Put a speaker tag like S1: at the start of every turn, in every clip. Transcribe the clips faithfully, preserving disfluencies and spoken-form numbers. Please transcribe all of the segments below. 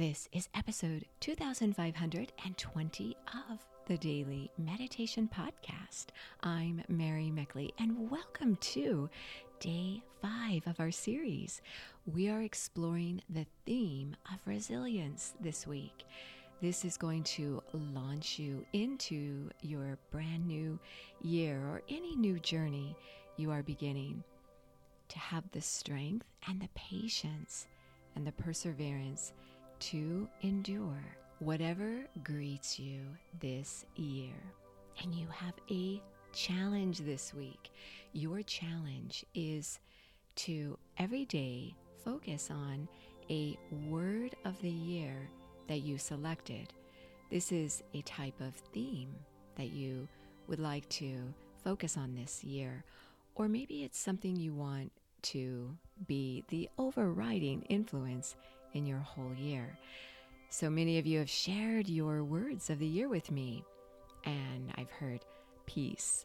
S1: This is episode two thousand five hundred twenty of the Daily Meditation Podcast. I'm Mary Meckley, and welcome to day five of our series. We are exploring the theme of resilience this week. This is going to launch you into your brand new year or any new journey you are beginning, to have the strength and the patience and the perseverance to endure whatever greets you this year. And you have a challenge this week. Your challenge is to every day focus on a word of the year that you selected. This is a type of theme that you would like to focus on this year, or maybe it's something you want to be the overriding influence in your whole year. So many of you have shared your words of the year with me, and I've heard peace,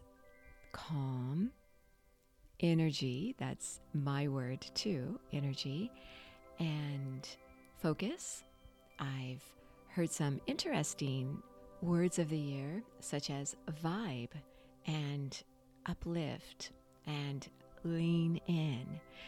S1: calm, energy, that's my word too, energy, and focus. I've heard some interesting words of the year, such as vibe and uplift and lean in.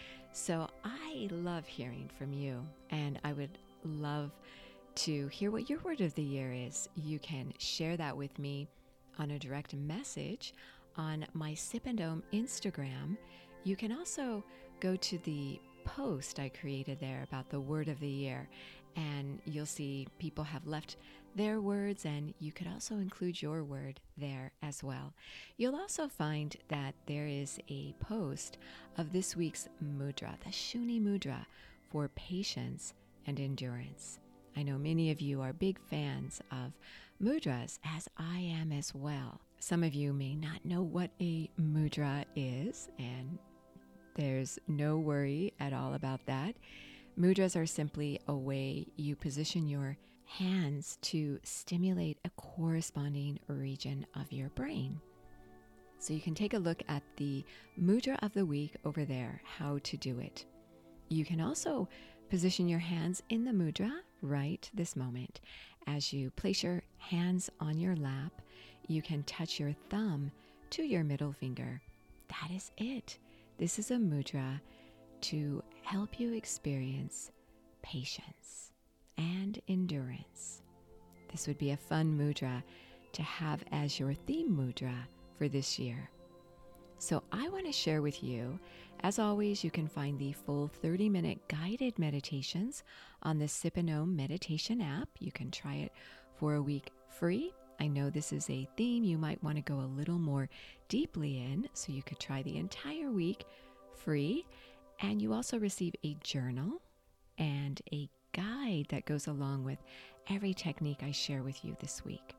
S1: So I love hearing from you, and I would love to hear what your word of the year is. You can share that with me on a direct message on my Sip and Dome Instagram. You can also go to the post I created there about the word of the year, and you'll see people have left their words, and you could also include your word there as well. You'll also find that there is a post of this week's mudra, the Shuni Mudra, for patience and endurance. I know many of you are big fans of mudras, as I am as well. Some of you may not know what a mudra is, and there's no worry at all about that. Mudras are simply a way you position your hands to stimulate a corresponding region of your brain. So you can take a look at the mudra of the week over there, how to do it. You can also position your hands in the mudra right this moment. As you place your hands on your lap, you can touch your thumb to your middle finger. That is it. This is a mudra to help you experience patience and endurance. This would be a fun mudra to have as your theme mudra for this year. So I want to share with you, as always, you can find the full thirty minute guided meditations on the Sip and Dome meditation app. You can try it for a week free. I know this is a theme you might want to go a little more deeply in, so you could try the entire week free. And you also receive a journal and a guide that goes along with every technique I share with you this week.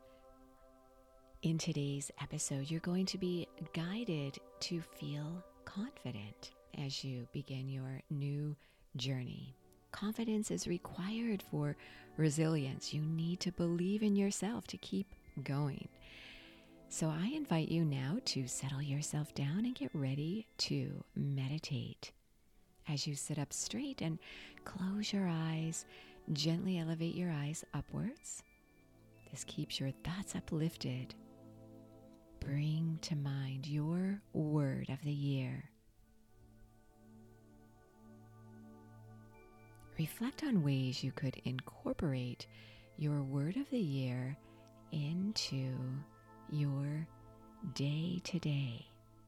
S1: In today's episode, you're going to be guided to feel confident as you begin your new journey. Confidence is required for resilience. You need to believe in yourself to keep going. So I invite you now to settle yourself down and get ready to meditate. As you sit up straight and close your eyes, gently elevate your eyes upwards. This keeps your thoughts uplifted. Bring to mind your word of the year. Reflect on ways you could incorporate your word of the year into your day-to-day.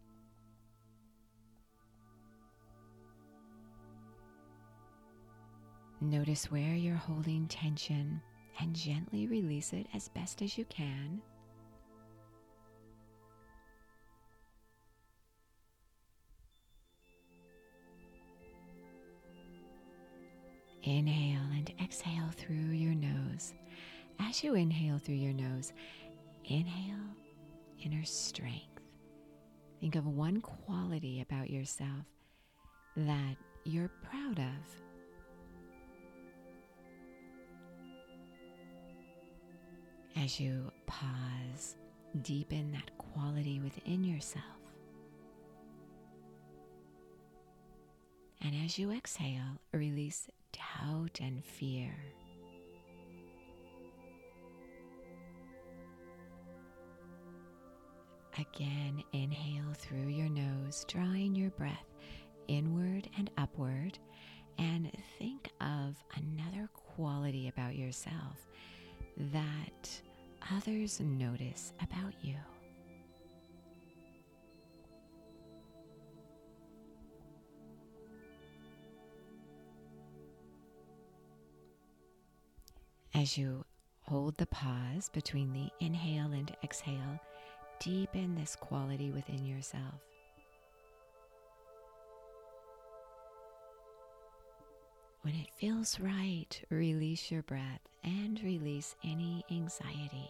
S1: Notice where you're holding tension and gently release it as best as you can. Inhale and exhale through your nose. As you inhale through your nose, inhale inner strength. Think of one quality about yourself that you're proud of. As you pause, deepen that quality within yourself. And as you exhale, release doubt and fear. Again, inhale through your nose, drawing your breath inward and upward, and think of another quality about yourself that others notice about you. As you hold the pause between the inhale and exhale, deepen this quality within yourself. When it feels right, release your breath and release any anxiety.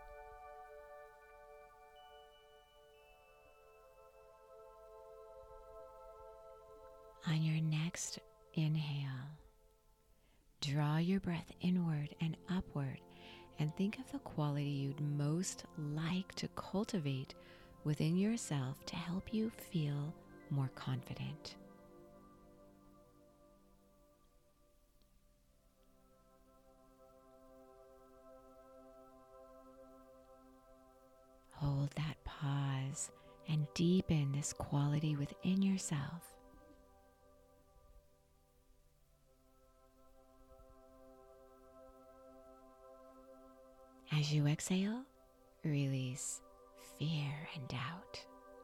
S1: On your next inhale, draw your breath inward and upward and think of the quality you'd most like to cultivate within yourself to help you feel more confident. Hold that pause and deepen this quality within yourself. As you exhale, release fear and doubt.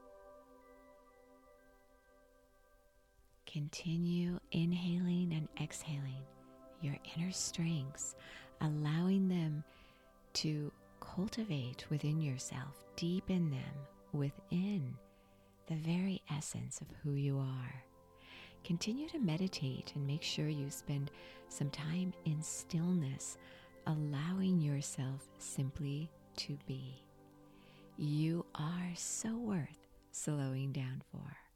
S1: Continue inhaling and exhaling your inner strengths, allowing them to cultivate within yourself, deepen them within the very essence of who you are. Continue to meditate and make sure you spend some time in stillness, allowing yourself simply to be. You are so worth slowing down for.